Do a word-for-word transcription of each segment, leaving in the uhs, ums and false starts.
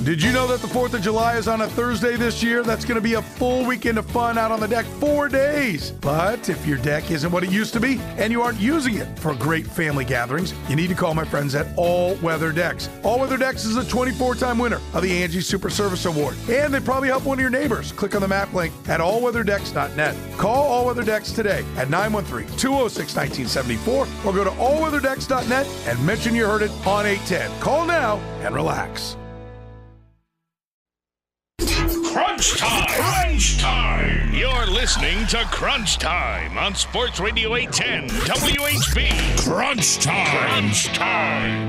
Did you know that the fourth of July is on a Thursday this year? That's going to be a full weekend of fun out on the deck, four days. But if your deck isn't what it used to be and you aren't using it for great family gatherings, you need to call my friends at All Weather Decks. All Weather Decks is a twenty-four time winner of the Angie Super Service Award. And they probably help one of your neighbors. Click on the map link at all weather decks dot net. Call All Weather Decks today at nine one three, two oh six, one nine seven four or go to all weather decks dot net and mention you heard it on eight ten. Call now and relax. Crunch time! Crunch time! You're listening to Crunch Time on Sports Radio eight ten W H B. Crunch time! Crunch time!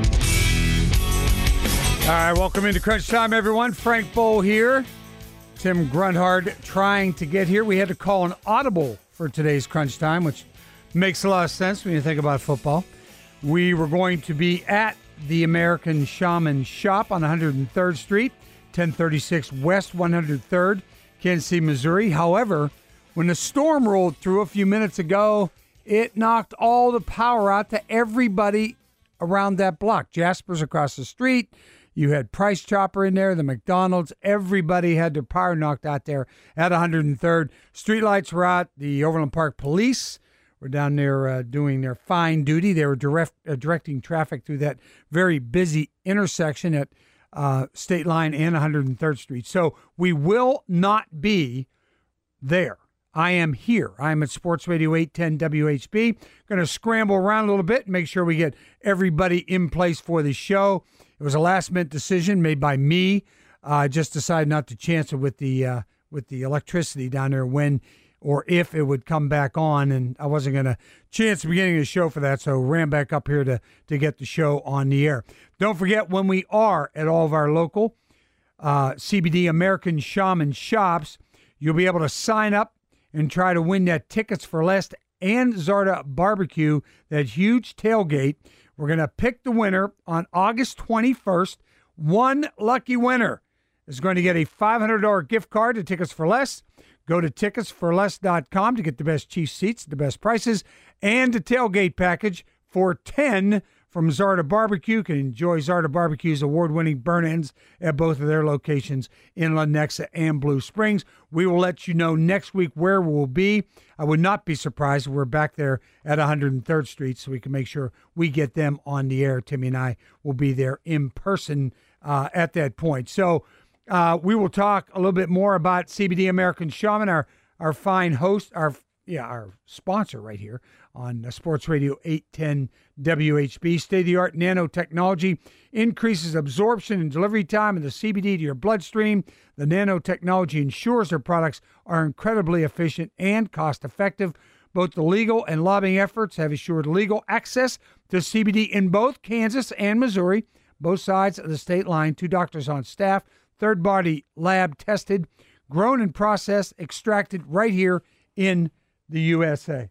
All right, welcome into Crunch Time, everyone. Frank Bowl here. Tim Grunhard trying to get here. We had to call an audible for today's Crunch Time, which makes a lot of sense when you think about football. We were going to be at the American Shaman Shop on one hundred third Street. ten thirty-six West one hundred third, Kansas City, Missouri. However, when the storm rolled through a few minutes ago, it knocked all the power out to everybody around that block. Jasper's across the street. You had Price Chopper in there, the McDonald's. Everybody had their power knocked out there at one hundred third. Streetlights were out. The Overland Park Police were down there uh, doing their fine duty. They were direct, uh, directing traffic through that very busy intersection at Uh, State Line and one hundred third Street. So we will not be there. I am here. I am at Sports Radio eight ten W H B. Going to scramble around a little bit and make sure we get everybody in place for the show. It was a last-minute decision made by me. I uh, just decided not to chance it with the uh, with the electricity down there when or if it would come back on, and I wasn't going to chance the beginning of the show for that, so ran back up here to, to get the show on the air. Don't forget, when we are at all of our local uh, C B D American Shaman shops, you'll be able to sign up and try to win that Tickets for Less and Zarda Barbecue, that huge tailgate. We're going to pick the winner on August twenty-first. One lucky winner is going to get a five hundred dollars gift card to Tickets for Less. Go to tickets for less dot com to get the best cheap seats, the best prices, and a tailgate package for ten dollars from Zarda Barbecue. You can enjoy Zarda Barbecue's award-winning burn-ins at both of their locations in Lenexa and Blue Springs. We will let you know next week where we'll be. I would not be surprised if we're back there at one hundred third Street so we can make sure we get them on the air. Timmy and I will be there in person uh, at that point. So uh, we will talk a little bit more about C B D American Shaman, our, our fine host, our yeah, our sponsor right here on Sports Radio eight ten W H B. State-of-the-art nanotechnology increases absorption and delivery time of the C B D to your bloodstream. The nanotechnology ensures their products are incredibly efficient and cost-effective. Both the legal and lobbying efforts have assured legal access to C B D in both Kansas and Missouri, both sides of the state line. Two doctors on staff, third-party lab tested, grown and processed, extracted right here in the U S A.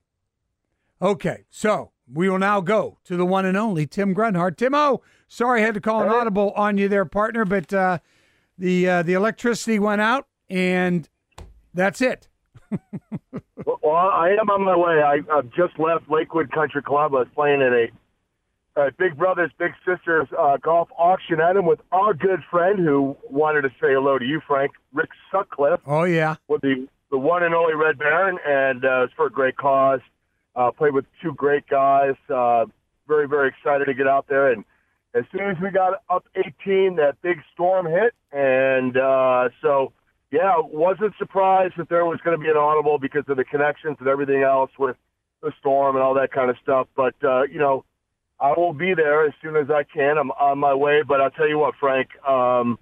Okay, so we will now go to the one and only Tim Grunhard. Tim-O, sorry I had to call an audible on you there, partner, but uh, the uh, the electricity went out, and that's it. Well, I am on my way. I, I've just left Lakewood Country Club. I was playing at a, a Big Brothers Big Sisters uh, golf auction item with our good friend who wanted to say hello to you, Frank, Rick Sutcliffe. Oh, yeah. With the the one and only Red Baron, and uh, it's for a great cause. Uh, played with two great guys. Uh, very, very excited to get out there. And as soon as we got up eighteen, that big storm hit. And uh, so, yeah, wasn't surprised that there was going to be an audible because of the connections and everything else with the storm and all that kind of stuff. But, uh, you know, I will be there as soon as I can. I'm on my way. But I'll tell you what, Frank, um,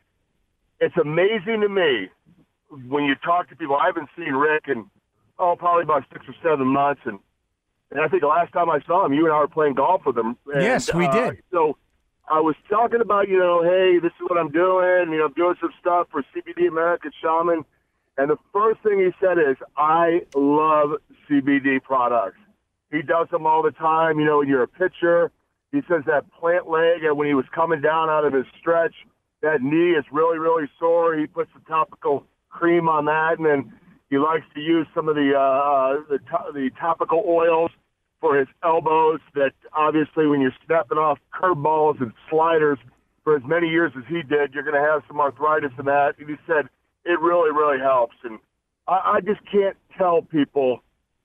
it's amazing to me when you talk to people. I haven't seen Rick in, oh, probably about six or seven months. And, and I think the last time I saw him, you and I were playing golf with him. And, yes, we uh, did. So I was talking about, you know, hey, this is what I'm doing. You know, I'm doing some stuff for C B D American Shaman. And the first thing he said is, I love C B D products. He does them all the time. You know, when you're a pitcher, he says that plant leg, and when he was coming down out of his stretch, that knee is really, really sore. He puts the topical cream on that, and then he likes to use some of the uh, the, to- the topical oils for his elbows that obviously when you're snapping off curveballs and sliders, for as many years as he did, you're going to have some arthritis and that. And he said it really, really helps. And I, I just can't tell people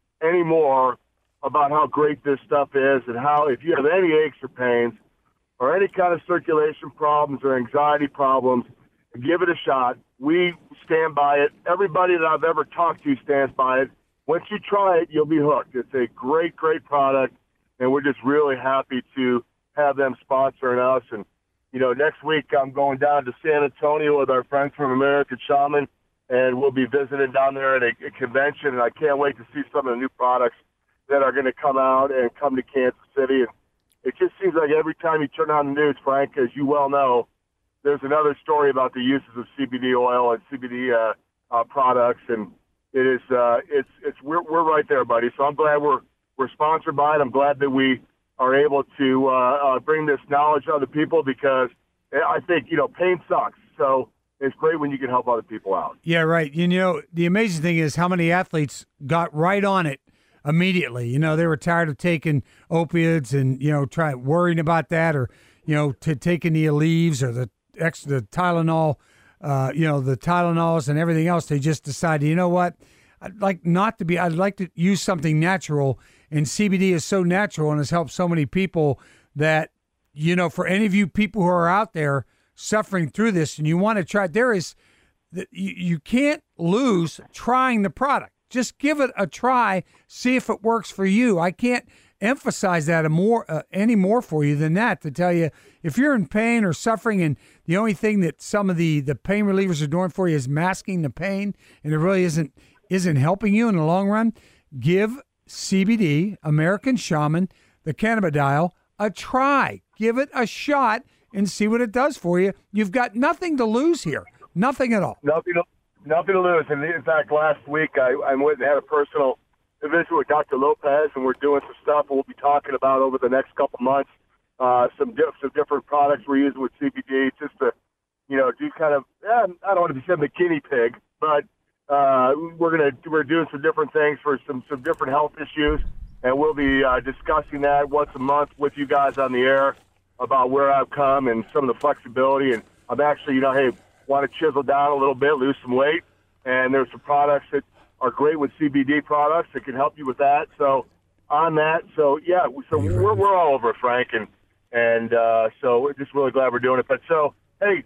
anymore about how great this stuff is and how if you have any aches or pains or any kind of circulation problems or anxiety problems, give it a shot. We stand by it. Everybody that I've ever talked to stands by it. Once you try it, you'll be hooked. It's a great, great product, and we're just really happy to have them sponsoring us. And, you know, next week I'm going down to San Antonio with our friends from American Shaman, and we'll be visiting down there at a, a convention, and I can't wait to see some of the new products that are going to come out and come to Kansas City. And it just seems like every time you turn on the news, Frank, as you well know, there's another story about the uses of C B D oil and C B D uh, uh, products, and it is uh, it's it's we're we're right there, buddy. So I'm glad we're we're sponsored by it. I'm glad that we are able to uh, uh, bring this knowledge to other people because I think you know pain sucks. So it's great when you can help other people out. Yeah, right. You know, the amazing thing is how many athletes got right on it immediately. You know, they were tired of taking opiates and you know try worrying about that, or you know, to taking the Aleve or the Ex, the Tylenol, uh, you know, the Tylenols and everything else. They just decided, you know what, I'd like not to be, I'd like to use something natural. And C B D is so natural and has helped so many people that, you know, for any of you people who are out there suffering through this and you want to try, there is, you, you can't lose trying the product. Just give it a try, see if it works for you. I can't emphasize that more uh, any more for you than that, to tell you if you're in pain or suffering and the only thing that some of the the pain relievers are doing for you is masking the pain and it really isn't isn't helping you in the long run, give C B D, American Shaman, the cannabidiol, a try. Give it a shot and see what it does for you. You've got nothing to lose here, nothing at all. Nothing to, nothing to lose. And in fact, last week I, I went and had a personal visit with Doctor Lopez, and we're doing some stuff we'll be talking about over the next couple months. Uh, some, di- some different products we're using with C B D, just to, you know, do kind of. Eh, I don't want to be saying the guinea pig, but uh, we're gonna we're doing some different things for some some different health issues, and we'll be uh, discussing that once a month with you guys on the air about where I've come and some of the flexibility. And I'm actually, you know, hey, want to chisel down a little bit, lose some weight, and there's some products that are great with C B D products that can help you with that. So on that, so yeah, so we're we're all over it, Frank, and and uh, so we're just really glad we're doing it. But so hey,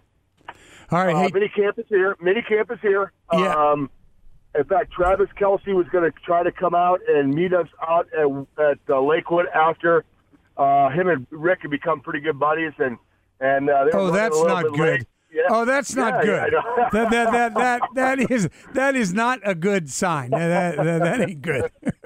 all right, uh, hey. mini camp is here. Mini camp is here. Yeah. Um, in fact, Travis Kelce was going to try to come out and meet us out at at uh, Lakewood after uh, him and Rick had become pretty good buddies, and and uh, they were oh, that's a little not bit good. late. Yeah. Oh, that's not Yeah, good. yeah, that, that that that that is that is not a good sign. That that, that ain't good.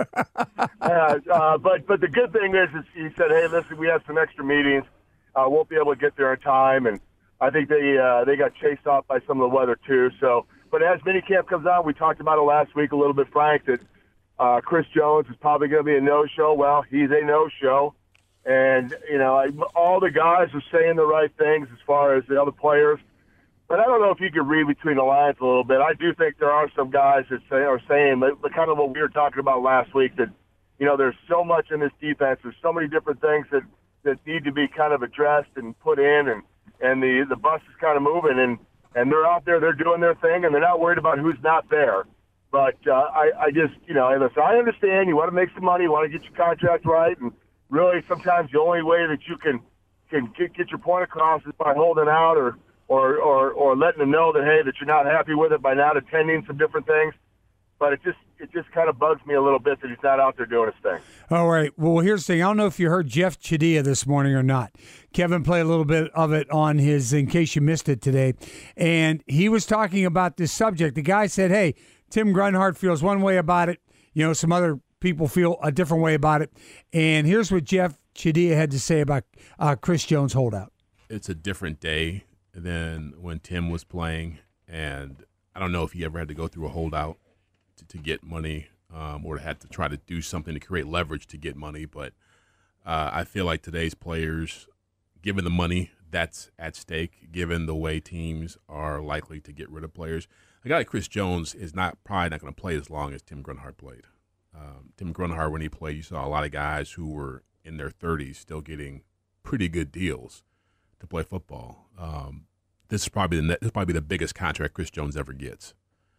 yeah, uh, but but the good thing is, is he said, hey, listen, we have some extra meetings. Uh, won't be able to get there in time, and I think they uh, they got chased off by some of the weather too. So, but as minicamp comes out, we talked about it last week a little bit, Frank, that uh, Chris Jones is probably going to be a no-show. Well, he's a no-show, and you know I, all the guys are saying the right things as far as the other players. But I don't know if you could read between the lines a little bit. I do think there are some guys that say are saying the, the kind of what we were talking about last week, that you know there's so much in this defense. There's so many different things that, that need to be kind of addressed and put in, and, and the the bus is kind of moving, and, and they're out there, they're doing their thing, and they're not worried about who's not there. But uh, I, I just, you know, listen, I understand you want to make some money, you want to get your contract right, and really sometimes the only way that you can can get, get your point across is by holding out or Or, or or letting them know that, hey, that you're not happy with it by not attending some different things. But it just it just kind of bugs me a little bit that he's not out there doing his thing. All right. Well, here's the thing. I don't know if you heard Jeff Chadiha this morning or not. Kevin played a little bit of it on his In Case You Missed It today. And he was talking about this subject. The guy said, hey, Tim Grunhard feels one way about it. You know, some other people feel a different way about it. And here's what Jeff Chadiha had to say about uh, Chris Jones' holdout. It's a different day than when Tim was playing, and I don't know if he ever had to go through a holdout to, to get money, um, or had to try to do something to create leverage to get money. But uh, I feel like today's players, given the money that's at stake, given the way teams are likely to get rid of players, a guy like Chris Jones is not probably not going to play as long as Tim Grunhard played. Um, Tim Grunhard, when he played, you saw a lot of guys who were in their thirties still getting pretty good deals. to play football. Um, this is probably the this is probably the biggest contract Chris Jones ever gets,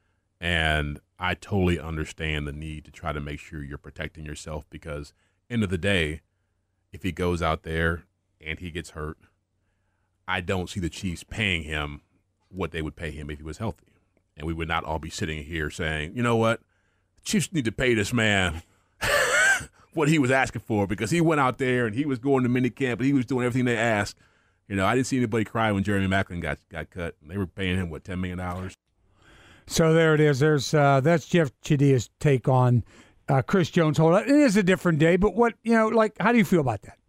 and I totally understand the need to try to make sure you're protecting yourself because, end of the day, if he goes out there and he gets hurt, I don't see the Chiefs paying him what they would pay him if he was healthy. And we would not all be sitting here saying, you know what, the Chiefs need to pay this man what he was asking for because he went out there and he was going to minicamp and he was doing everything they asked. You know, I didn't see anybody cry when Jeremy Maclin got got cut. They were paying him, what, ten million dollars? So there it is. There's uh, that's Jeff Chidia's take on uh, Chris Jones. Hold on. It is a different day, but what, you know, like, how do you feel about that?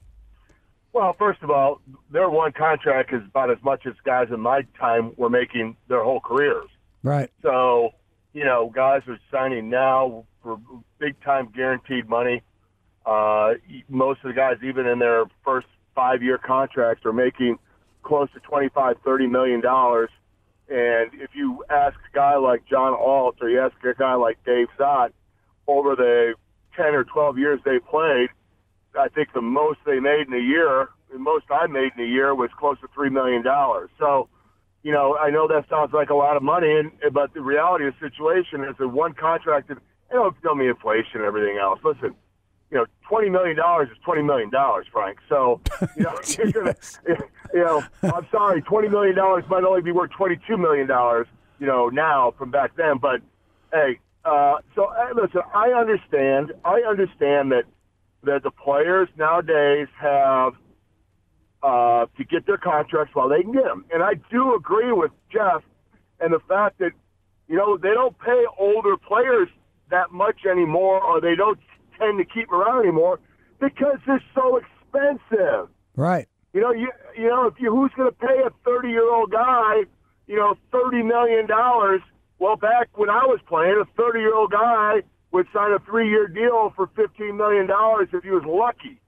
Well, first of all, their one contract is about as much as guys in my time were making their whole careers. Right. So, you know, guys are signing now for big-time guaranteed money. Uh, most of the guys, even in their first five-year contracts, are making close to twenty-five, thirty million dollars. And if you ask a guy like John Alt or you ask a guy like Dave Zott, over the ten or twelve years they played, I think the most they made in a year, the most I made in a year was close to three million dollars. So, you know, I know that sounds like a lot of money, and, but the reality of the situation is that one contract, and you know, tell me inflation and everything else. Listen, you know, twenty million dollars is twenty million dollars, Frank. So, you know, you're gonna, you know, I'm sorry, twenty million dollars might only be worth twenty-two million dollars, you know, now from back then. But, hey, uh, so, hey, listen, I understand. I understand that that the players nowadays have uh, to get their contracts while they can get them. And I do agree with Jeff and the fact that, you know, they don't pay older players that much anymore, or they don't tend to keep them around anymore because they're so expensive. Right. You know, you you know, if you who's going to pay a thirty-year-old guy, you know, thirty million dollars? Well, back when I was playing, a thirty-year-old guy would sign a three-year deal for fifteen million dollars if he was lucky.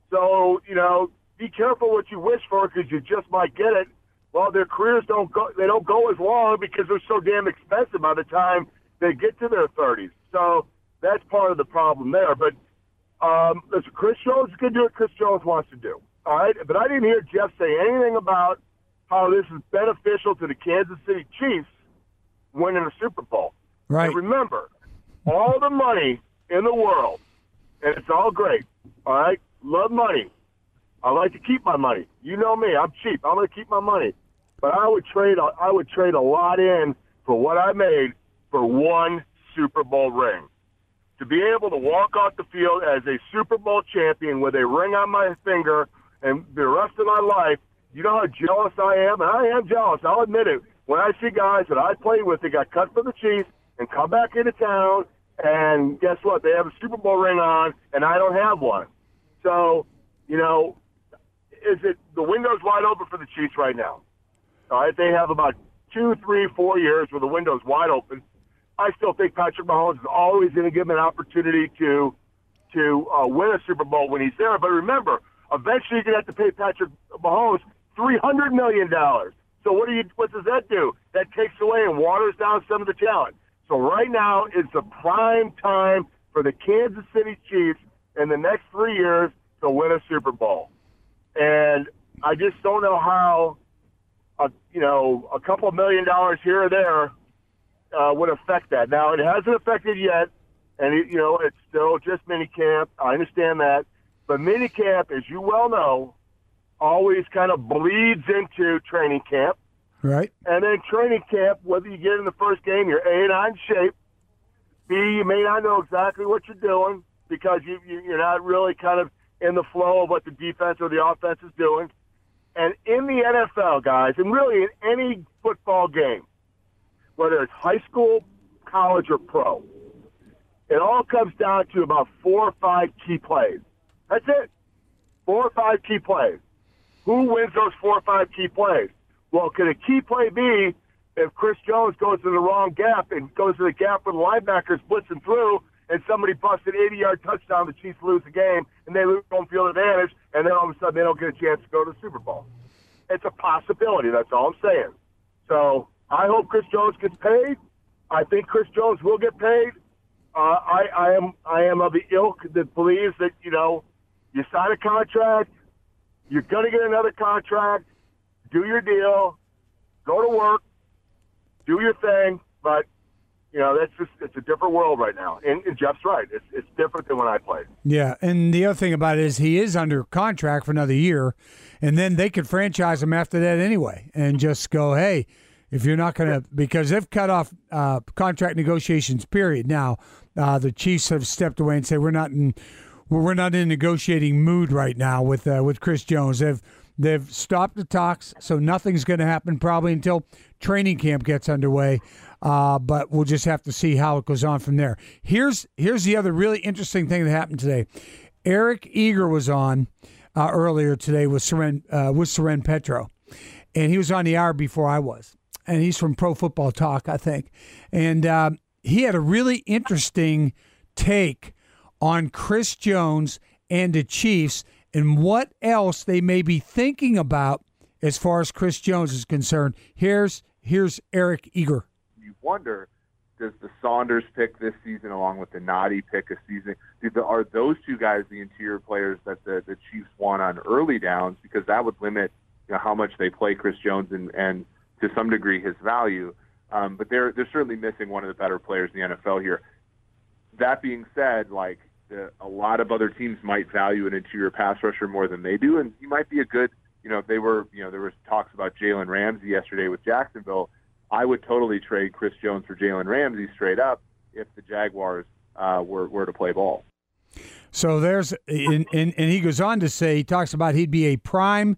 So, you know, be careful what you wish for because you just might get it. Well, their careers don't go, they don't go as long because they're so damn expensive by the time they get to their thirties. So that's part of the problem there. But, um, listen, Chris Jones can do what Chris Jones wants to do. All right? But I didn't hear Jeff say anything about how this is beneficial to the Kansas City Chiefs winning a Super Bowl. Right. And remember, all the money in the world, and it's all great, all right? Love money. I like to keep my money. You know me. I'm cheap. I'm going to keep my money. But I would trade a, I would trade a lot in for what I made for one Super Bowl ring. To be able to walk off the field as a Super Bowl champion with a ring on my finger and the rest of my life, you know how jealous I am? And I am jealous. I'll admit it. When I see guys that I played with that got cut for the Chiefs and come back into town, and guess what? They have a Super Bowl ring on, and I don't have one. So, you know, is it the window's wide open for the Chiefs right now? All right, they have about two, three, four years where the window's wide open. I still think Patrick Mahomes is always going to give him an opportunity to to uh, win a Super Bowl when he's there. But remember, eventually you're going to have to pay Patrick Mahomes three hundred million dollars. So what do you? What does that do? That takes away and waters down some of the talent. So right now is the prime time for the Kansas City Chiefs in the next three years to win a Super Bowl. And I just don't know how, a, you know, a couple of million dollars here or there uh, would affect that. Now, it hasn't affected yet, and, it, you know, it's still just minicamp. I understand that. But minicamp, as you well know, always kind of bleeds into training camp. Right. And then training camp, whether you get in the first game, you're A, not in shape. B, you may not know exactly what you're doing because you, you, you're not really kind of in the flow of what the defense or the offense is doing. And in the N F L, guys, and really in any football game, whether it's high school, college, or pro, it all comes down to about four or five key plays. That's it. Four or five key plays. Who wins those four or five key plays? Well, could a key play be if Chris Jones goes to the wrong gap and goes to the gap with linebackers blitzing through and somebody busts an eighty-yard touchdown, the Chiefs lose the game, and they lose home field advantage, and then all of a sudden they don't get a chance to go to the Super Bowl? It's a possibility. That's all I'm saying. So I hope Chris Jones gets paid. I think Chris Jones will get paid. Uh, I, I am I am of the ilk that believes that, you know, you sign a contract, You're going to get another contract. Do your deal. Go to work. Do your thing. But, you know, that's just, it's a different world right now. And, and Jeff's right. It's, it's different than when I played. Yeah, and the other thing about it is he is under contract for another year, and then they could franchise him after that anyway and just go, hey, if you're not going to – because they've cut off uh, contract negotiations, period. Now, uh, the Chiefs have stepped away and said we're not in we're not in negotiating mood right now with uh, with Chris Jones. They've they've stopped the talks, so nothing's going to happen probably until training camp gets underway. Uh, but we'll just have to see how it goes on from there. Here's here's the other really interesting thing that happened today. Eric Eager was on uh, earlier today with Seren, uh, with Seren Petro, and he was on the hour before I was. And he's from Pro Football Talk, I think. And uh, he had a really interesting take on Chris Jones and the Chiefs and what else they may be thinking about as far as Chris Jones is concerned. Here's here's Eric Eager. You wonder, does the Saunders pick this season along with the Noddy pick a season, are those two guys the interior players that the, the Chiefs want on early downs? Because that would limit, you know, how much they play Chris Jones and, and to some degree his value. Um, but they're they're certainly missing one of the better players in the N F L here. That being said, like the, a lot of other teams might value an interior pass rusher more than they do, and he might be a good, you know, if they were, you know, there was talks about Jalen Ramsey yesterday with Jacksonville. I would totally trade Chris Jones for Jalen Ramsey straight up if the Jaguars uh, were, were to play ball. So there's, and, and, and he goes on to say, he talks about he'd be a prime,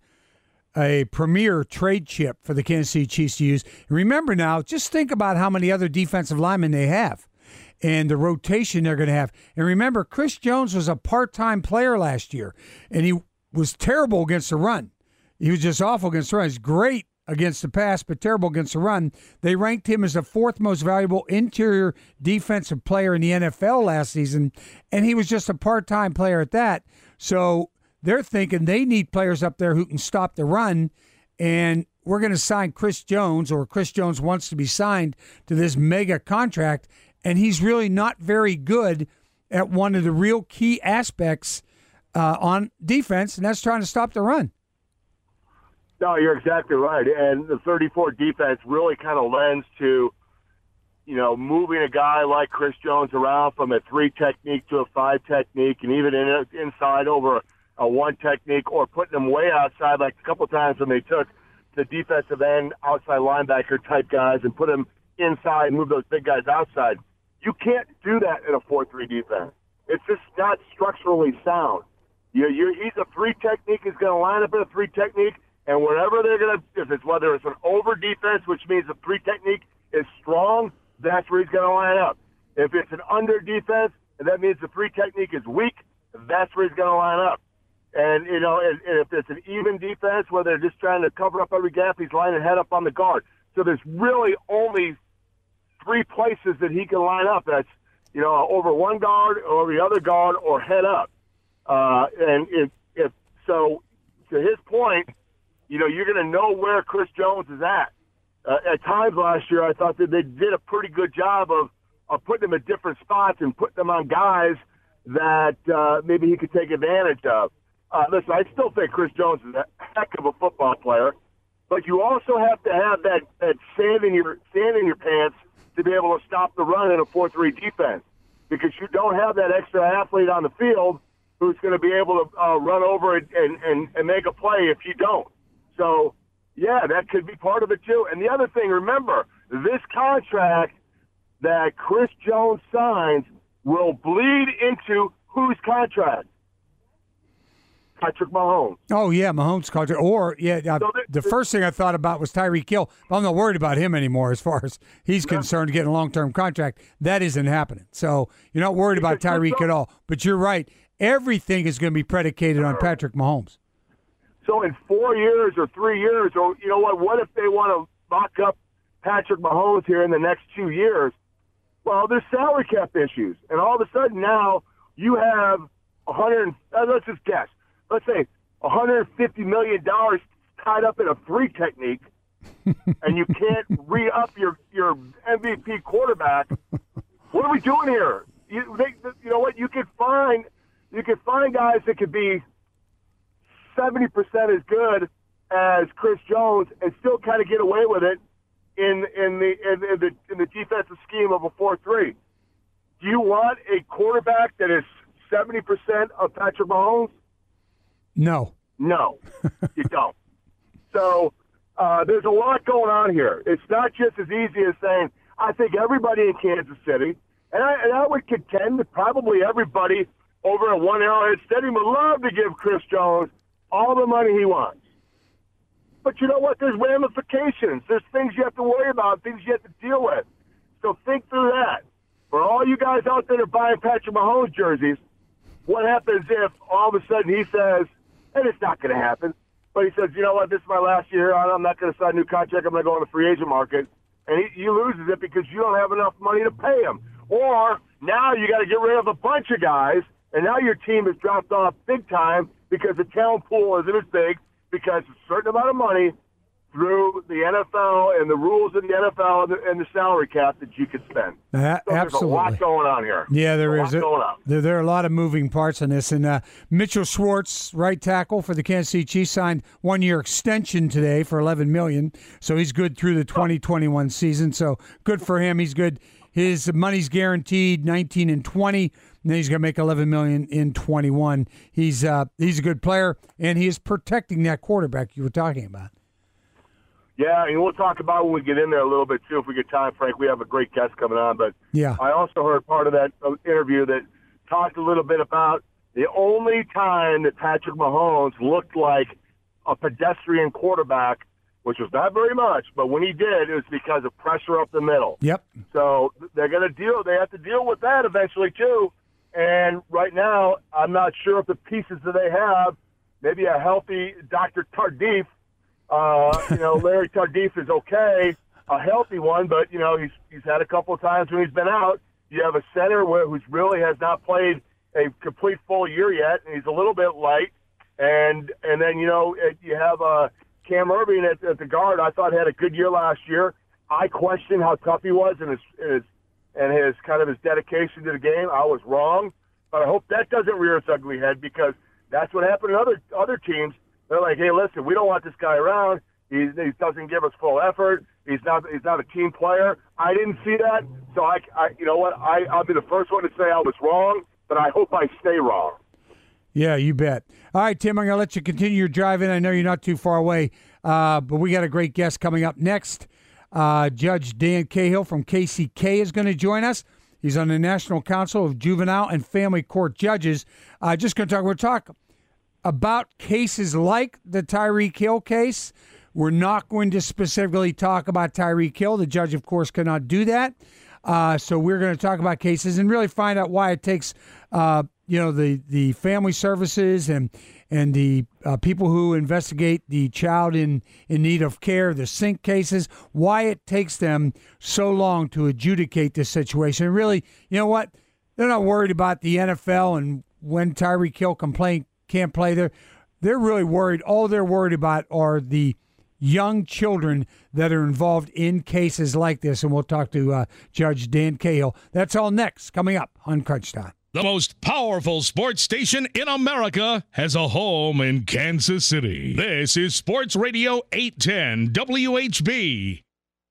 a premier trade chip for the Kansas City Chiefs to use. And remember now, just think about how many other defensive linemen they have and the rotation they're going to have. And remember, Chris Jones was a part-time player last year, and he was terrible against the run. He was just awful against the run. He's great against the pass, but terrible against the run. They ranked him as the fourth most valuable interior defensive player in the N F L last season, and he was just a part-time player at that. So they're thinking they need players up there who can stop the run, and we're going to sign Chris Jones, or Chris Jones wants to be signed to this mega contract, and he's really not very good at one of the real key aspects uh, on defense, and that's trying to stop the run. No, you're exactly right. And the thirty-four defense really kind of lends to, you know, moving a guy like Chris Jones around from a three technique to a five technique, and even in, inside over a one technique, or putting him way outside, like a couple of times when they took the defensive end, outside linebacker type guys and put him inside and move those big guys outside. You can't do that in a four three defense. It's just not structurally sound. You, you, he's a three technique. He's going to line up in a three technique. And wherever they're going to, if it's whether it's an over defense, which means the three technique is strong, that's where he's going to line up. If it's an under defense, and that means the three technique is weak, that's where he's going to line up. And, you know, and, and if it's an even defense where they're just trying to cover up every gap, he's lining head up on the guard. So there's really only three places that he can line up. That's, you know, over one guard, or the other guard, or head up. Uh, and if, if so, to his point, you know, you're going to know where Chris Jones is at. Uh, at times last year, I thought that they did a pretty good job of, of putting him at different spots and putting him on guys that uh, maybe he could take advantage of. Uh, listen, I still think Chris Jones is a heck of a football player, but you also have to have that, that sand in your sand in your pants to be able to stop the run in a four three defense, because you don't have that extra athlete on the field who's going to be able to uh, run over and, and, and, and make a play if you don't. So, yeah, that could be part of it too. And the other thing, remember, this contract that Chris Jones signs will bleed into whose contract? Patrick Mahomes. Oh, yeah, Mahomes' contract. Or, yeah, uh, so the, the first thing I thought about was Tyreek Hill. I'm not worried about him anymore as far as he's yeah. concerned, getting a long-term contract. That isn't happening. So you're not worried about Tyreek at all. But you're right. Everything is going to be predicated on Patrick Mahomes. So in four years or three years, or you know what, what if they want to lock up Patrick Mahomes here in the next two years? Well, there's salary cap issues. And all of a sudden now you have one hundred, uh, let's just guess, let's say one hundred fifty million dollars tied up in a three technique, and you can't re-up your, your M V P quarterback. What are we doing here? You, they, you know what, you could find, you could find guys that could be seventy percent as good as Chris Jones and still kind of get away with it in in the in, in the in the defensive scheme of a four three. Do you want a quarterback that is seventy percent of Patrick Mahomes? No. No, you don't. So uh, there's a lot going on here. It's not just as easy as saying, I think everybody in Kansas City, and I, and I would contend that probably everybody over at One Arrowhead Stadium would love to give Chris Jones all the money he wants. But you know what? There's ramifications. There's things you have to worry about, things you have to deal with. So think through that. For all you guys out there that are buying Patrick Mahomes jerseys, what happens if all of a sudden he says, and it's not going to happen, but he says, you know what, this is my last year. I'm not going to sign a new contract. I'm going to go on the free agent market. And he, he loses it because you don't have enough money to pay him. Or now you got to get rid of a bunch of guys, and now your team has dropped off big time because the talent pool isn't as big because a certain amount of money through the N F L and the rules in the N F L and the, and the salary cap that you could spend. Uh, so absolutely. There's a lot going on here. Yeah, there there's is. A lot going on. There, there are a lot of moving parts in this. And uh, Mitchell Schwartz, right tackle for the Kansas City Chiefs, signed one-year extension today for eleven million dollars. So he's good through the twenty twenty-one season. So good for him. He's good. His money's guaranteed nineteen and twenty. And then he's going to make eleven million dollars in twenty-one. He's uh, he's a good player, and he is protecting that quarterback you were talking about. Yeah, and we'll talk about when we get in there a little bit, too, if we get time, Frank. We have a great guest coming on. But yeah. I also heard part of that interview that talked a little bit about the only time that Patrick Mahomes looked like a pedestrian quarterback, which was not very much, but when he did, it was because of pressure up the middle. Yep. So they're going to deal. They have to deal with that eventually, too. And right now, I'm not sure if the pieces that they have, maybe a healthy Doctor Tardif, Uh, you know, Larry Tardif is okay, a healthy one, but, you know, he's he's had a couple of times when he's been out. You have a center where, who's really has not played a complete full year yet, and he's a little bit light. And and then, you know, you have uh, Cam Irving at, at the guard. I thought had a good year last year. I questioned how tough he was and his, his and his kind of his dedication to the game. I was wrong, but I hope that doesn't rear its ugly head because that's what happened in other other teams. They're like, hey, listen, we don't want this guy around. He, he doesn't give us full effort. He's not he's not a team player. I didn't see that, so I, I you know what? I, I'll be the first one to say I was wrong, but I hope I stay wrong. Yeah, you bet. All right, Tim, I'm going to let you continue your drive in. I know you're not too far away, uh, but we got a great guest coming up next. Uh, Judge Dan Cahill from K C K is going to join us. He's on the National Council of Juvenile and Family Court Judges. Uh, just going to talk, we're talking about cases like the Tyreek Hill case. We're not going to specifically talk about Tyreek Hill. The judge, of course, cannot do that. Uh, so we're going to talk about cases and really find out why it takes, uh, you know, the, the family services and and the uh, people who investigate the child in, in need of care, the SYNC cases, why it takes them so long to adjudicate this situation. And really, you know what? They're not worried about the N F L and when Tyreek Hill complain can't play there. They're really worried. All they're worried about are the young children that are involved in cases like this. And we'll talk to uh, Judge Dan Cahill. That's all next, coming up on Crunch Time. The most powerful sports station in America has a home in Kansas City. This is Sports Radio eight ten W H B.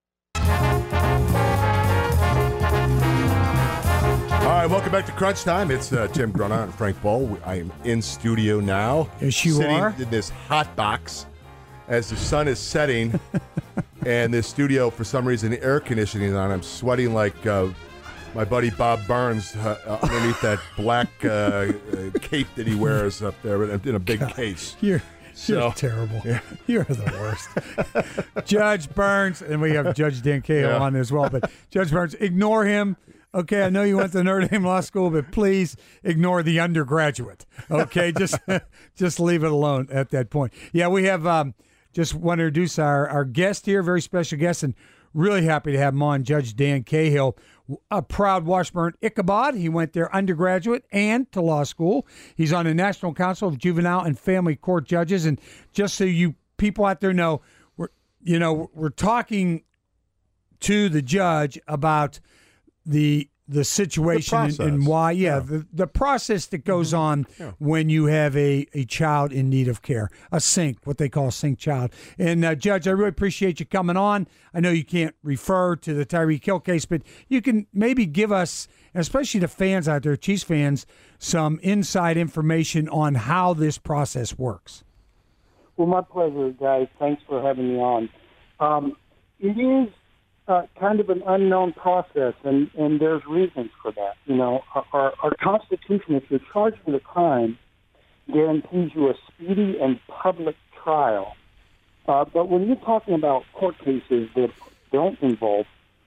All right, welcome back to Crunch Time. It's uh, Tim Grunart and Frank Bowl. I am in studio now. Yes, you sitting are. in this hot box as the sun is setting, and this studio, for some reason, the air conditioning is on. I'm sweating like uh, my buddy Bob Burns uh, underneath that black uh, uh, cape that he wears up there in a big God, case. You're, So, you're terrible. yeah. You're the worst. Judge Burns, and we have Judge Dan Cahill Yeah. on as well. But Judge Burns, ignore him. Okay, I know you went to Notre Dame Law School, but please ignore the undergraduate. Okay, just just leave it alone at that point. Yeah, we have um, just want to introduce our, our guest here, very special guest, and really happy to have him on, Judge Dan Cahill, a proud Washburn Ichabod. He went there undergraduate and to law school. He's on the National Council of Juvenile and Family Court Judges. And just so you people out there know, we're you know we're talking to the judge about the the situation The and, and process. why. Yeah, Yeah. The, the process that goes on Yeah. when you have a, a child in need of care, a SYNC, what they call a SYNC child. And uh, Judge, I really appreciate you coming on. I know you can't refer to the Tyreek Hill case, but you can maybe give us, especially the fans out there, Chiefs fans, some inside information on how this process works. Well, my pleasure, guys. Thanks for having me on. Um, it is uh, kind of an unknown process, and, and there's reasons for that. You know, our, our Constitution, if you're charged with a crime, guarantees you a speedy and public trial. Uh, but when you're talking about court cases that don't involve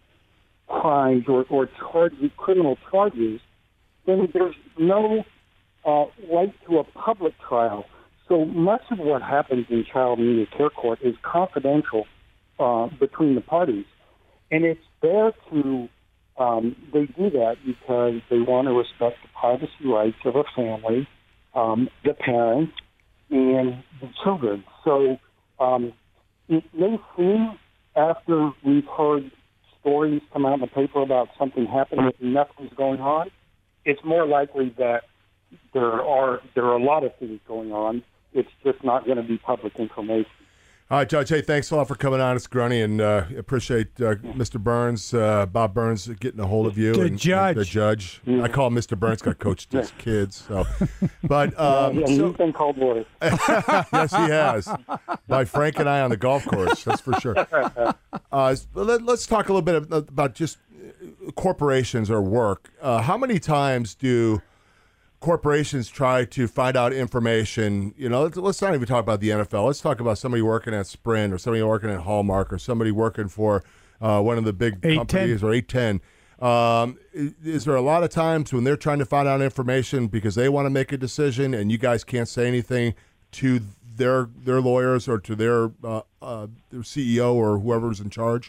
crimes or, or charges, criminal charges, then there's no uh, right to a public trial. So much of what happens in child and youth care court is confidential uh, between the parties. And it's there to, um, they do that because they want to respect the privacy rights of a family, um, the parents, and the children. So um, it may seem, after we've heard stories come out in the paper about something happening and nothing's going on, it's more likely that there are there are a lot of things going on. It's just not going to be public information. All right, Judge. Hey, thanks a lot for coming on. It's Grunny, and uh, appreciate uh, Mister Burns, uh, Bob Burns, getting a hold of you. The and, judge. And the judge. I call him Mister Burns. Got coached his kids. So, but Uh, um, yeah, so- you've been called worse. yes, he has. By Frank and I on the golf course. That's for sure. Uh, let, let's talk a little bit about just corporations or work. Uh, how many times do corporations try to find out information? You know, let's, let's not even talk about the N F L. Let's talk about somebody working at Sprint or somebody working at Hallmark or somebody working for uh, one of the big eight ten companies or eight ten. Um, is, is there a lot of times when they're trying to find out information because they want to make a decision and you guys can't say anything to their their lawyers or to their uh, uh, their C E O or whoever's in charge?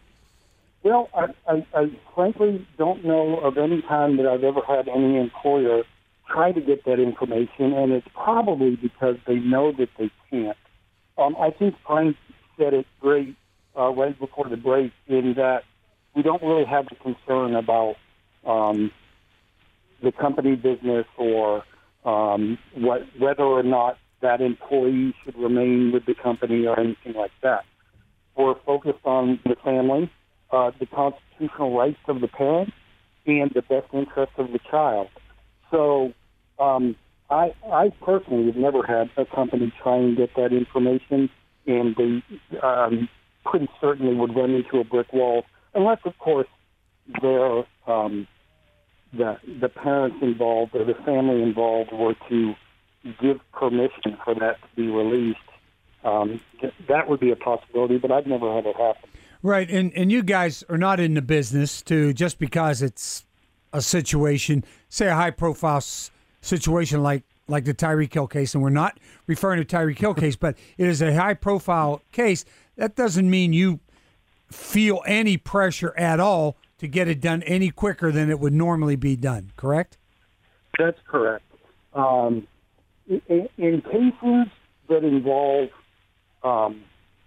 Well, I, I, I frankly don't know of any time that I've ever had any employer try to get that information, and it's probably because they know that they can't. Um, I think Frank said it great uh, right before the break in that we don't really have a concern about um, the company business or um, what, whether or not that employee should remain with the company or anything like that. We're focused on the family, uh, the constitutional rights of the parent, and the best interest of the child. So um, I, I personally have never had a company try and get that information, and they um, pretty certainly would run into a brick wall, unless, of course, they're, um, the, the parents involved or the family involved were to give permission for that to be released. Um, that would be a possibility, but I've never had it happen. Right, and and you guys are not in the business to, just because it's a situation, say a high-profile s- situation like like the Tyreek Hill case, and we're not referring to Tyreek Hill case, but it is a high-profile case. That doesn't mean you feel any pressure at all to get it done any quicker than it would normally be done, correct? That's correct. Um, in, in cases that involve um,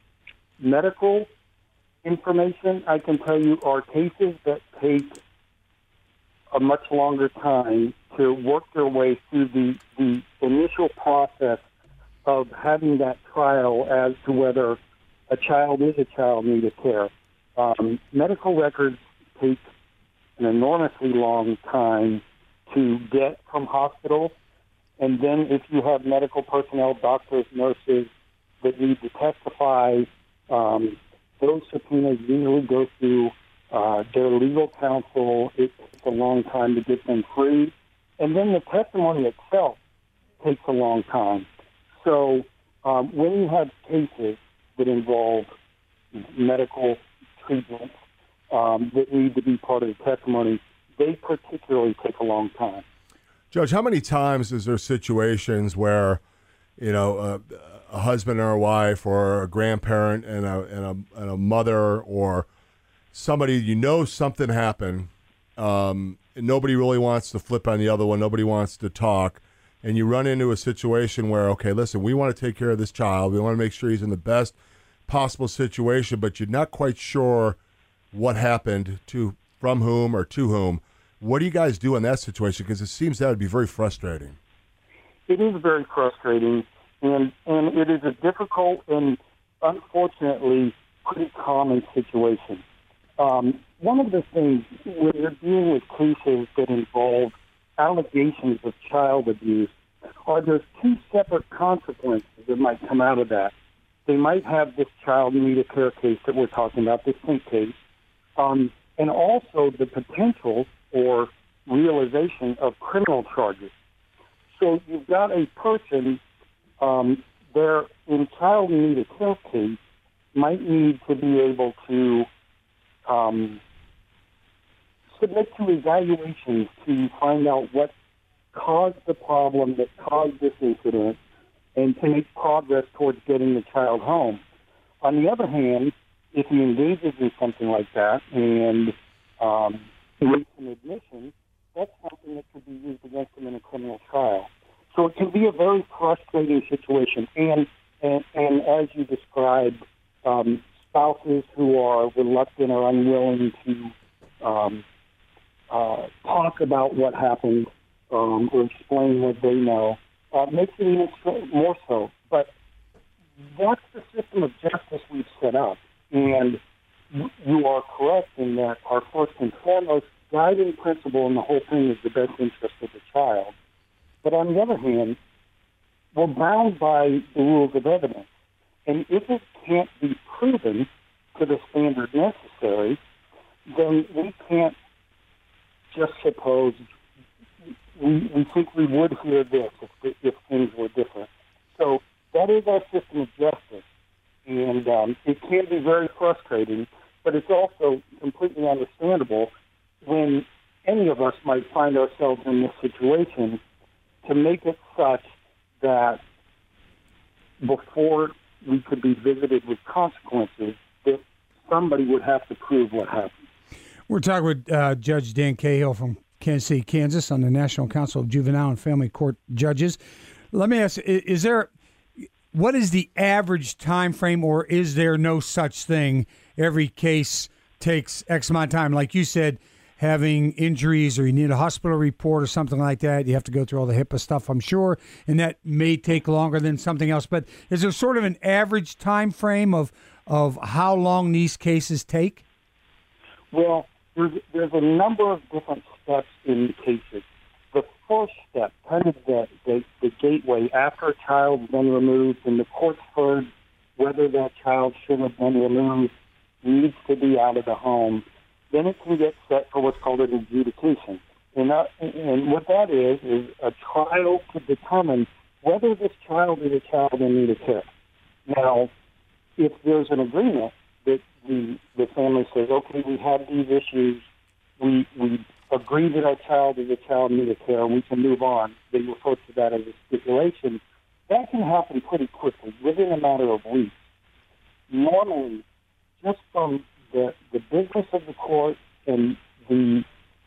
medical information, I can tell you are cases that take a much longer time to work their way through the, the initial process of having that trial as to whether a child is a child in need of care. Um, medical records take an enormously long time to get from hospitals, and then if you have medical personnel, doctors, nurses that need to testify, um, those subpoenas usually go through uh, their legal counsel. It takes a long time to get them free. And then the testimony itself takes a long time. So um, when you have cases that involve medical treatment um, that need to be part of the testimony, they particularly take a long time. Judge, how many times is there situations where, you know, uh, a husband or a wife or a grandparent and a, and a, and a mother or somebody, you know, something happened, um, and nobody really wants to flip on the other one, nobody wants to talk, and you run into a situation where, okay, listen, we want to take care of this child, we want to make sure he's in the best possible situation, but you're not quite sure what happened to from whom or to whom. What do you guys do in that situation? Because it seems that would be very frustrating. It is very frustrating, and, and it is a difficult and unfortunately pretty common situation. Um, one of the things when you're dealing with cases that involve allegations of child abuse are there's two separate consequences that might come out of that. They might have this child need a care case that we're talking about, this sink case, um, and also the potential or realization of criminal charges. So you've got a person um, there in child need a care case might need to be able to um, submit to evaluations to find out what caused the problem that caused this incident and to make progress towards getting the child home. On the other hand, if he engages in something like that and um, makes an admission, that's something that could be used against him in a criminal trial. So it can be a very frustrating situation. And, and, and as you described, um, spouses who are reluctant or unwilling to um, uh, talk about what happened um, or explain what they know uh, makes it even more so. But that's the system of justice we've set up. And you are correct in that our first and foremost guiding principle in the whole thing is the best interest of the child. But on the other hand, we're bound by the rules of evidence. And if it can't be proven to the standard necessary, then we can't just suppose we, we think we would hear this if, if things were different. So that is our system of justice. And um, it can be very frustrating, but it's also completely understandable when any of us might find ourselves in this situation to make it such that before we could be visited with consequences, that somebody would have to prove what happened. We're talking with uh, Judge Dan Cahill from Kansas City, Kansas, on the National Council of Juvenile and Family Court Judges. Let me ask, is there, what is the average time frame, or is there no such thing? Every case takes X amount of time. Like you said, having injuries or you need a hospital report or something like that, you have to go through all the HIPAA stuff, I'm sure, and that may take longer than something else. But is there sort of an average time frame of of how long these cases take? Well, there's, there's a number of different steps in the cases. The first step, kind of the, the, the gateway, after a child's been removed and the court's heard whether that child should have been removed, needs to be out of the home, then it can get set for what's called an adjudication. And, that, and what that is, is a trial to determine whether this child is a child in need of care. Now, if there's an agreement that the, the family says, okay, we have these issues, we, we agree that our child is a child in need of care, we can move on, they refer to that as a stipulation, that can happen pretty quickly, within a matter of weeks. Normally, just from the, the business of the court and the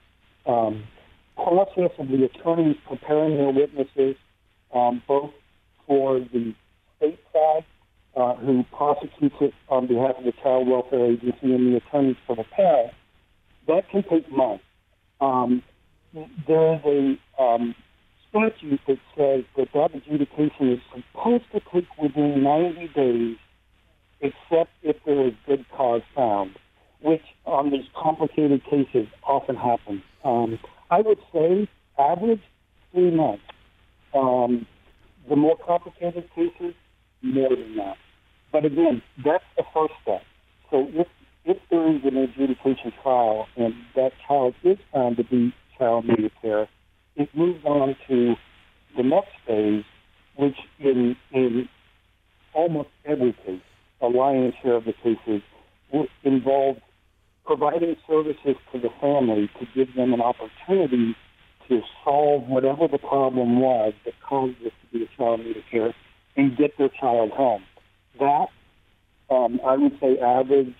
um, process of the attorneys preparing their witnesses, um, both for the state side, uh, who prosecutes it on behalf of the Child Welfare Agency, and the attorneys for the parent, that can take months. Um, there is a um, statute that says that that adjudication is supposed to take within ninety days, except if there is good cause found, which on these complicated cases often happens. Um, I would say average three months. Um, the more complicated cases, more than that. But again, that's the first step. So if if there is an adjudication trial and that child is found to be child in need of care, it moves on to the next phase, which in in almost every case, a lion's share of the cases, will involve providing services to the family to give them an opportunity to solve whatever the problem was that caused this to be a child in need of care and get their child home. That, um, I would say, average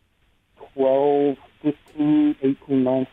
twelve, fifteen, eighteen months.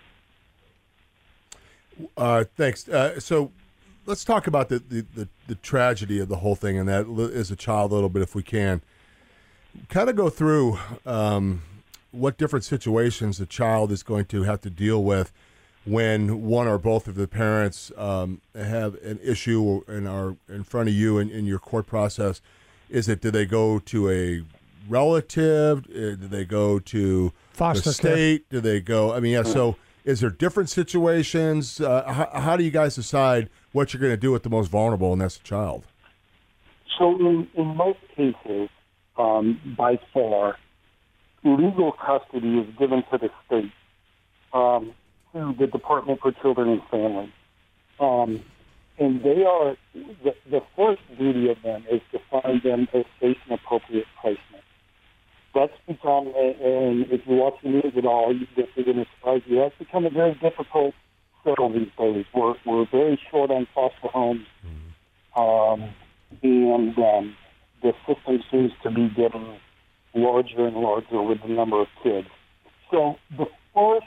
Uh, thanks. Uh, so let's talk about the, the, the, the tragedy of the whole thing, and that as a child a little bit, if we can. Kind of go through um, what different situations a child is going to have to deal with when one or both of the parents um, have an issue and are in front of you in, in your court process? Is it, do they go to a relative? Uh, do they go to Foster the state? Care. Do they go? I mean, yeah. So, is there different situations? Uh, how, how do you guys decide what you're going to do with the most vulnerable, and that's the child? So, in, in most cases, um, by far, legal custody is given to the state, um, to the Department for Children and Families. Um, and they are, the, the first duty of them is to find them a safe and appropriate placement. That's become, and if you watch the news at all, you get to the surprise you, that's become a very difficult settle these days. We're, we're very short on foster homes, um, and um, the system seems to be getting larger and larger with the number of kids. So the first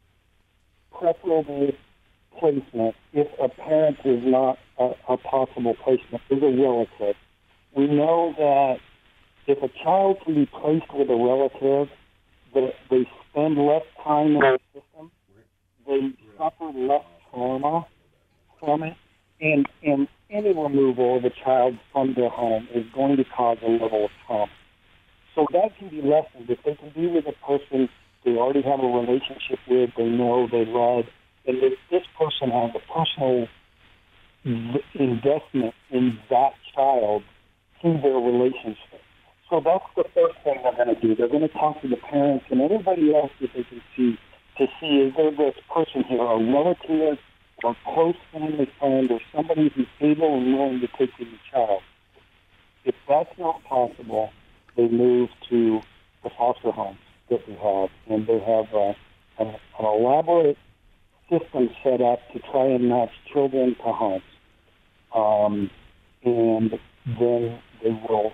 preferable placement, if a parent is not a, a possible placement, is a relative. We know that if a child can be placed with a relative, that they spend less time in the system, they suffer less trauma from it, and, and any removal of a child from their home is going to cause a level of trauma. So that can be lessened. If they can be with a person they already have a relationship with, they know, they love, and if this person has a personal investment in that child through their relationship. So that's the first thing they're going to do. They're going to talk to the parents and everybody else that they can see to see, is there this person here, a relative or close family friend or somebody who's able and willing to take in the child. If that's not possible, they move to the foster homes that we have, and they have a, an, an elaborate system set up to try and match children to homes. Um, and then they will,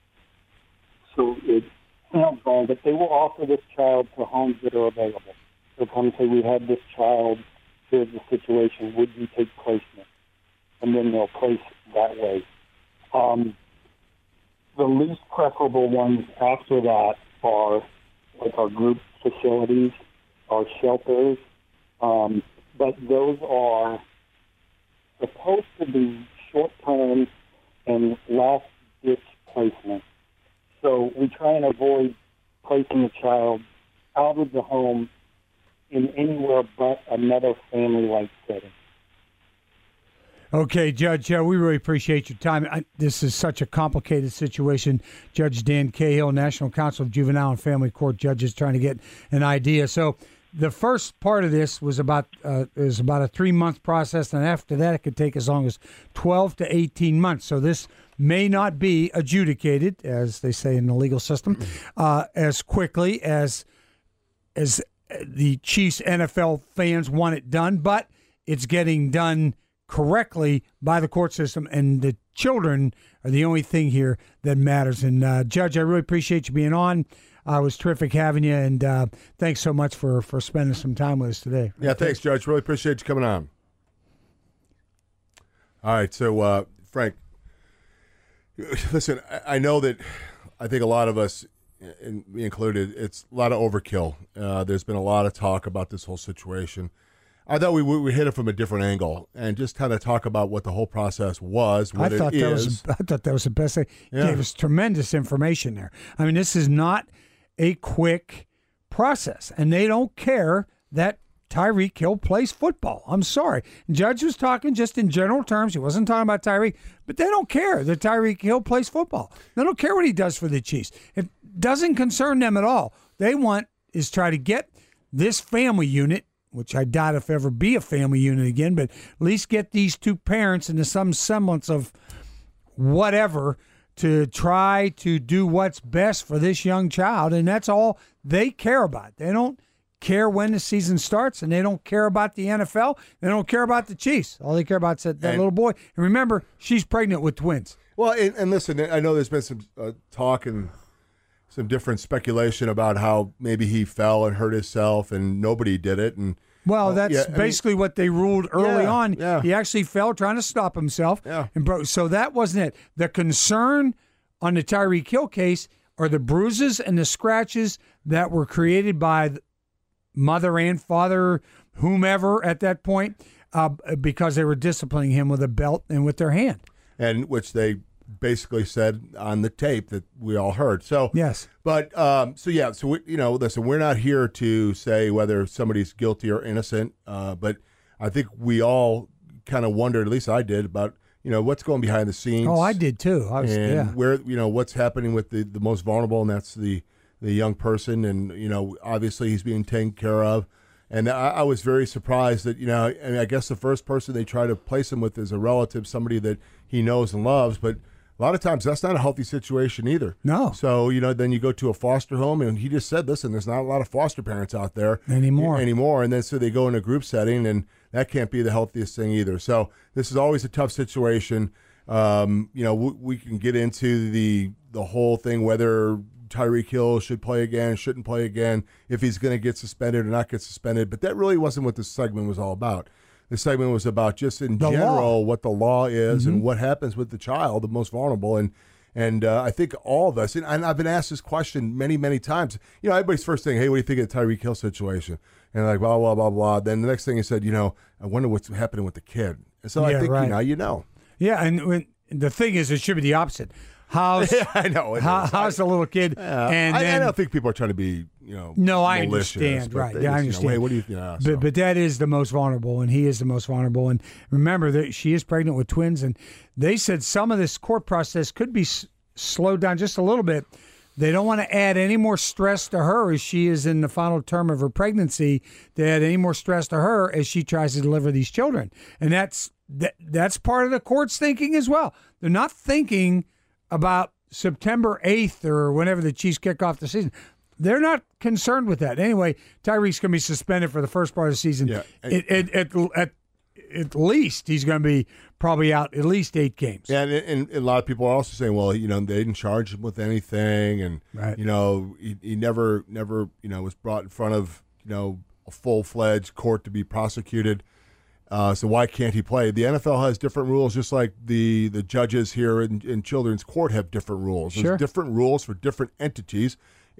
so it sounds wrong, but they will offer this child to homes that are available. They'll come and say, we have this child, here's the situation, would you take placement? And then they'll place that way. Um, the least preferable ones after that are like our group facilities, our shelters, um, but those are supposed to be short-term and last-ditch placement. So we try and avoid placing a child out of the home in anywhere but another family-like setting. Okay, Judge, uh, we really appreciate your time. I, this is such a complicated situation. Judge Dan Cahill, National Council of Juvenile and Family Court Judges, trying to get an idea. So the first part of this was about uh, is about a three-month process, and after that it could take as long as twelve to eighteen months. So this may not be adjudicated, as they say in the legal system, uh, as quickly as as the Chiefs N F L fans want it done, but it's getting done correctly by the court system, and the children are the only thing here that matters. And uh, Judge, I really appreciate you being on. Uh, it was terrific having you, and uh, thanks so much for, for spending some time with us today. Yeah, thanks, Judge. Really appreciate you coming on. All right, so uh, Frank, listen, I, I know that I think a lot of us, and me included, it's a lot of overkill. Uh, there's been a lot of talk about this whole situation. I thought we we hit it from a different angle and just kind of talk about what the whole process was, what I thought it that is. Was, I thought that was the best thing. You Yeah. gave us tremendous information there. I mean, this is not a quick process, and they don't care that Tyreek Hill plays football. I'm sorry. Judge was talking just in general terms. He wasn't talking about Tyreek, but they don't care that Tyreek Hill plays football. They don't care what he does for the Chiefs. It doesn't concern them at all. They want is try to get this family unit, which I doubt if ever be a family unit again, but at least get these two parents into some semblance of whatever to try to do what's best for this young child, and that's all they care about. They don't care when the season starts, and they don't care about the N F L. They don't care about the Chiefs. All they care about is that, that And- little boy. And remember, she's pregnant with twins. Well, and, and listen, I know there's been some uh, talk and some different speculation about how maybe he fell and hurt himself, and nobody did it. And Well, that's yeah, I mean- basically what they ruled early Yeah, on. yeah. He actually fell trying to stop himself. Yeah. And broke. So that wasn't it. The concern on the Tyreek Hill case are the bruises and the scratches that were created by the mother and father whomever at that point uh, because they were disciplining him with a belt and with their hand. And which they basically said on the tape that we all heard. So yes, but um, so yeah, so we, you know, listen, we're not here to say whether somebody's guilty or innocent, uh, but I think we all kind of wondered, at least I did, about you know what's going behind the scenes. Oh, I did too. I was, and yeah. where you know what's happening with the, the most vulnerable, and that's the the young person, and you know obviously he's being taken care of. And I, I was very surprised that, you know, and I guess the first person they try to place him with is a relative, somebody that he knows and loves. But a lot of times that's not a healthy situation either. No. So, you know, then you go to a foster home, and he just said, listen, there's not a lot of foster parents out there anymore. Anymore. And then so they go in a group setting, and that can't be the healthiest thing either. So this is always a tough situation. Um, you know, we, we can get into the the whole thing, whether Tyreek Hill should play again, shouldn't play again, if he's going to get suspended or not get suspended. But that really wasn't what this segment was all about. The segment was about just in the general law. what the law is, mm-hmm. and what happens with the child, the most vulnerable. And and uh, I think all of us, and, and I've been asked this question many, many times. You know, everybody's first thing, hey, what do you think of the Tyreek Hill situation? And like, blah, blah, blah, blah. Then the next thing he said, you know, I wonder what's happening with the kid. And so yeah, I think, right. you know, you know. Yeah, and when, the thing is, it should be the opposite. How's yeah, I know. How, how's the little kid? Uh, and I, then, I don't think people are trying to be, you know. No, I malicious, understand. Right? They, Yeah, I you understand. Know, hey, what do you? Yeah, so. But but that is the most vulnerable, and he is the most vulnerable. And remember that she is pregnant with twins, and they said some of this court process could be s- slowed down just a little bit. They don't want to add any more stress to her as she is in the final term of her pregnancy. To add any more stress to her as she tries to deliver these children, and that's that, that's part of the court's thinking as well. They're not thinking about September eighth or whenever the Chiefs kick off the season. They're not concerned with that. Anyway, Tyreek's going to be suspended for the first part of the season. Yeah. At, at, at, at, at least he's going to be probably out at least eight games. Yeah, and, and a lot of people are also saying, well, you know, they didn't charge him with anything, and right. you know, he, he never, never, you know, was brought in front of, you know, a full-fledged court to be prosecuted. Uh, so why can't he play? The N F L has different rules, just like the, the judges here in, in children's court have different rules. There's sure. different rules for different entities,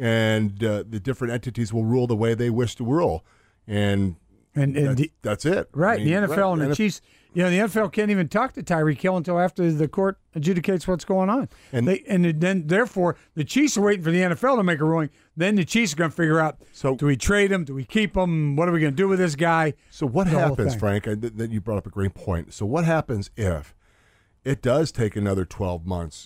and uh, the different entities will rule the way they wish to rule. And and, and that's, the, that's it. Right. I mean, the N F L right, and the N F L Chiefs, you know, the N F L can't even talk to Tyreek Hill until after the court adjudicates what's going on. And, they, and then, therefore, the Chiefs are waiting for the N F L to make a ruling. Then the Chiefs are going to figure out, so, do we trade him? Do we keep him? What are we going to do with this guy? So what the happens, Frank, that th- you brought up a great point. So what happens if it does take another twelve months?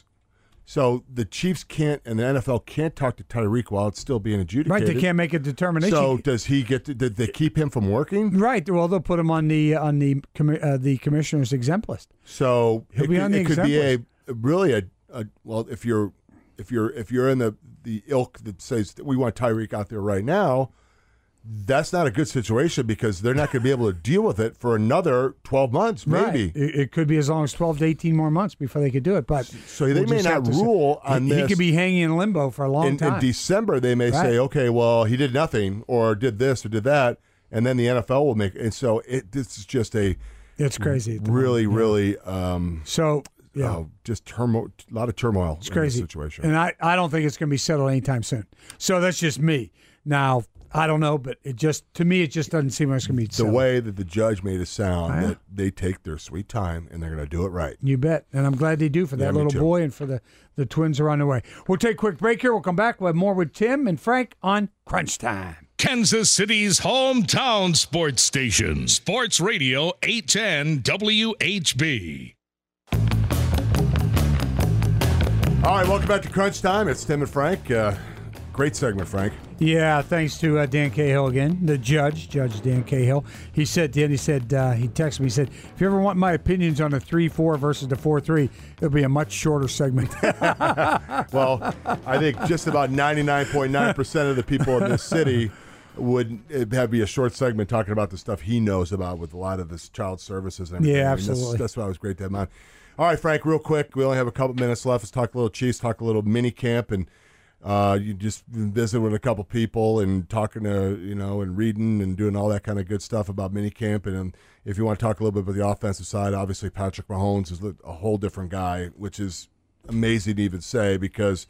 So the Chiefs can't, and the N F L can't talk to Tyreek while it's still being adjudicated. Right, they can't make a determination. So does he get? To, did they keep him from working? Right. Well, they'll put him on the on the uh, the commissioner's exempt list. So He'll it, be on the it could exempt be list. a really a, a well, if you're if you're if you're in the the ilk that says that we want Tyreek out there right now, that's not a good situation because they're not going to be able to deal with it for another twelve months, maybe. Right. It, it could be as long as twelve to eighteen more months before they could do it. But so they we'll may just not have to rule say, on he, this. He could be hanging in limbo for a long in, time. in December, they may Right. say, okay, well, he did nothing or did this or did that, and then the N F L will make. And so it this is just a it's crazy. Really, moment. really. Um, so. Yeah, uh, just turmoil, a lot of turmoil. It's in crazy this situation, and I, I don't think it's going to be settled anytime soon. So that's just me. Now I don't know, but it just to me it just doesn't seem like it's going to be the settled. way that the judge made it sound Oh, yeah. that they take their sweet time and they're going to do it right. You bet, and I'm glad they do for that Yeah, me little too. boy and for the the twins are on their way. We'll take a quick break here. We'll come back. We'll have more with Tim and Frank on Crunch Time. Kansas City's hometown sports station, Sports Radio eight ten W H B. All right, welcome back to Crunch Time. It's Tim and Frank. Uh, great segment, Frank. Yeah, thanks to uh, Dan Cahill again, the judge, Judge Dan Cahill. He said at the end, he said, uh, he texted me, he said, if you ever want my opinions on the three four versus the four three, it'll be a much shorter segment. Well, I think just about ninety-nine point nine percent of the people in this city would have be a short segment talking about the stuff he knows about with a lot of this child services and everything. Yeah, I mean, absolutely. that's, that's why it was great to have him on. All right, Frank, real quick. We only have a couple minutes left. Let's talk a little Chiefs, talk a little mini camp, and uh, you just visit with a couple people and talking to, you know, and reading and doing all that kind of good stuff about mini camp. And um, if you want to talk a little bit about the offensive side, obviously Patrick Mahomes is a whole different guy, which is amazing to even say because,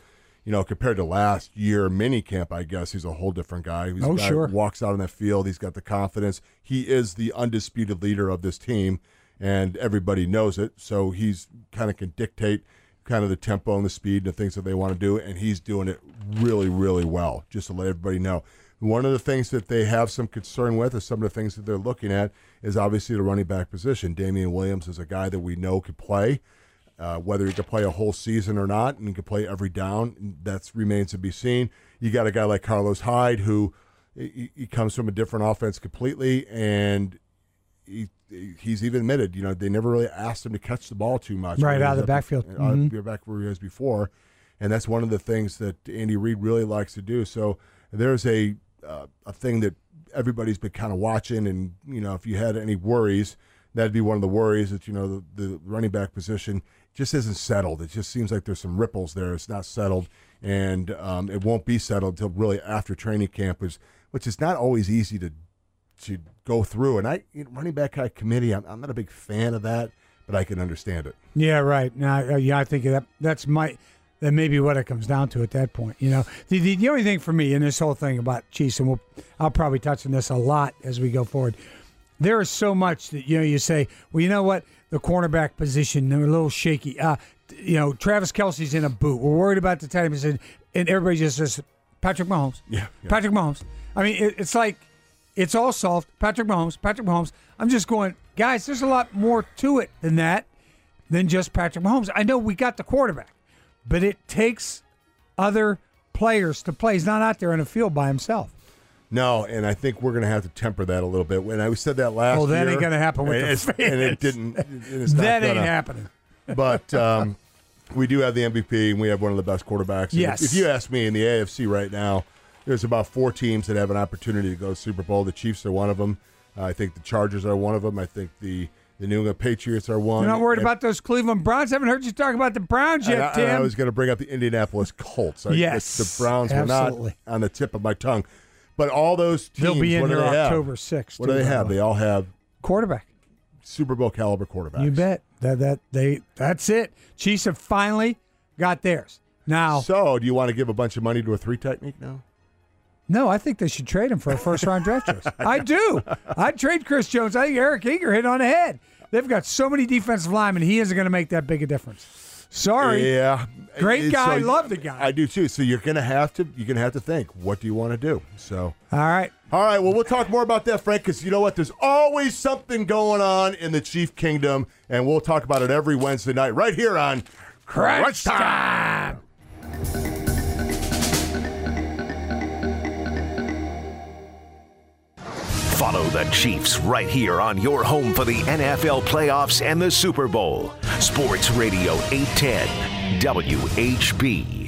you know, compared to last year mini camp, I guess he's a whole different guy. He's oh, a guy sure. who walks out on that field. He's got the confidence. He is the undisputed leader of this team, and everybody knows it. So he's kind of can dictate kind of the tempo and the speed and the things that they want to do, and he's doing it really, really well, just to let everybody know. One of the things that they have some concern with, or some of the things that they're looking at, is obviously the running back position. Damian Williams is a guy that we know could play. Uh, whether he could play a whole season or not, and he could play every down, that remains to be seen. You got a guy like Carlos Hyde, who he, he comes from a different offense completely, and he he's even admitted, you know, they never really asked him to catch the ball too much. Right out of the backfield. Out mm-hmm. of back where he was before, and that's one of the things that Andy Reid really likes to do. So there's a uh, a thing that everybody's been kind of watching, and, you know, if you had any worries, that'd be one of the worries that, you know, the, the running back position just isn't settled. It just seems like there's some ripples there. It's not settled, and um, it won't be settled until really after training camp, is, which is not always easy to to go through. And I, you know, running back committee, I'm, I'm not a big fan of that, but I can understand it. Yeah, right. Now, yeah, I think that that's my that may be what it comes down to at that point. You know, the, the the only thing for me in this whole thing about Chiefs, and we'll I'll probably touch on this a lot as we go forward. There is so much that, you know, you say, well, you know what, the cornerback position, they're a little shaky. Uh, you know, Travis Kelce's in a boot. We're worried about the tight end position, and everybody just says, Patrick Mahomes. Yeah, yeah. Patrick Mahomes. I mean, it, it's like, it's all solved. Patrick Mahomes, Patrick Mahomes. I'm just going, guys, there's a lot more to it than that, than just Patrick Mahomes. I know we got the quarterback, but it takes other players to play. He's not out there in the field by himself. No, and I think we're going to have to temper that a little bit. When I said that last year. Oh, that year, ain't going to happen with and the fans. And it didn't. And it's not that gonna, ain't happening. But um, we do have the M V P, and we have one of the best quarterbacks. And Yes. If, if you ask me, in the A F C right now, there's about four teams that have an opportunity to go to the Super Bowl. The Chiefs are one of them. Uh, I think the Chargers are one of them. I think the, the New England Patriots are one. You're not worried and, about those Cleveland Browns? I haven't heard you talk about the Browns yet, and I, Tim. and I was going to bring up the Indianapolis Colts. I, Yes, the, the Browns absolutely. were not on the tip of my tongue. But all those teams, They'll be in what do here they October have? sixth. What do they have? They all have quarterback. Super Bowl caliber quarterbacks. You bet. That that they that's it. Chiefs have finally got theirs. Now, So, do you want to give a bunch of money to a three technique now? no, I think they should trade him for a first round draft choice. I do. I'd trade Chris Jones. I think Eric Eager hit on the head. They've got so many defensive linemen. He isn't going to make that big a difference. Sorry. Yeah. Great It's- guy. so- Love the guy. I do too. So you're gonna have to you're gonna have to think, what do you want to do? So All right. all right, well, we'll talk more about that, Frank, because you know what? There's always something going on in the Chief Kingdom, and we'll talk about it every Wednesday night right here on Crunch Time. Follow the Chiefs right here on your home for the N F L playoffs and the Super Bowl. Sports Radio eight ten W H B.